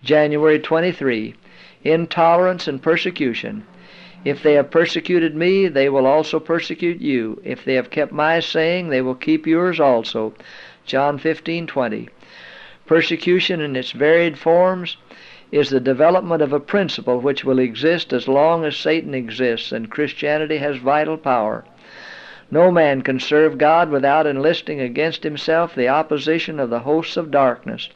January 23. Intolerance and persecution. If they have persecuted me, they will also persecute you. If they have kept my saying, they will keep yours also. John 15:20. Persecution in its varied forms is the development of a principle which will exist as long as Satan exists and Christianity has vital power. No man can serve God without enlisting against himself the opposition of the hosts of darkness.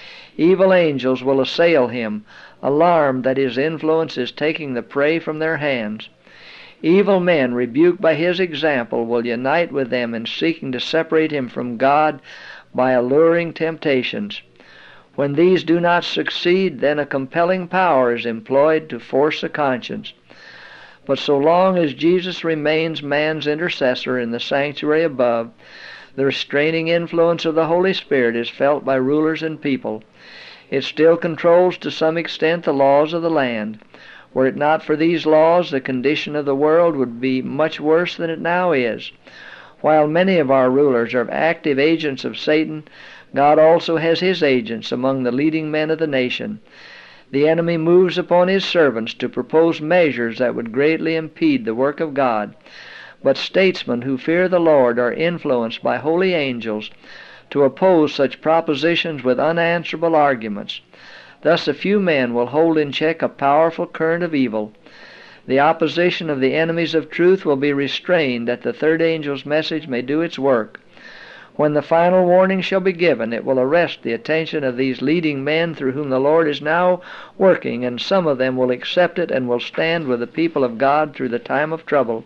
Evil angels will assail him, alarmed that his influence is taking the prey from their hands. Evil men, rebuked by his example, will unite with them in seeking to separate him from God by alluring temptations. When these do not succeed, then a compelling power is employed to force the conscience. But so long as Jesus remains man's intercessor in the sanctuary above, the restraining influence of the Holy Spirit is felt by rulers and people. It still controls to some extent the laws of the land. Were it not for these laws, the condition of the world would be much worse than it now is. While many of our rulers are active agents of Satan, God also has his agents among the leading men of the nation. The enemy moves upon his servants to propose measures that would greatly impede the work of God. But statesmen who fear the Lord are influenced by holy angels to oppose such propositions with unanswerable arguments. Thus a few men will hold in check a powerful current of evil. The opposition of the enemies of truth will be restrained that the third angel's message may do its work. When the final warning shall be given, it will arrest the attention of these leading men through whom the Lord is now working, and some of them will accept it and will stand with the people of God through the time of trouble.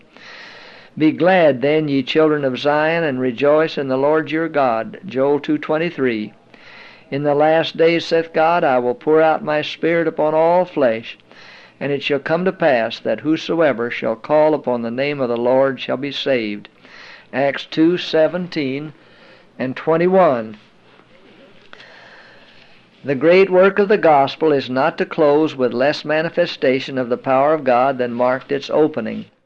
Be glad then, ye children of Zion, and rejoice in the Lord your God. Joel 2:23. In the last days, saith God, I will pour out my Spirit upon all flesh, and it shall come to pass that whosoever shall call upon the name of the Lord shall be saved. Acts 2:17 and 21. The great work of the gospel is not to close with less manifestation of the power of God than marked its opening.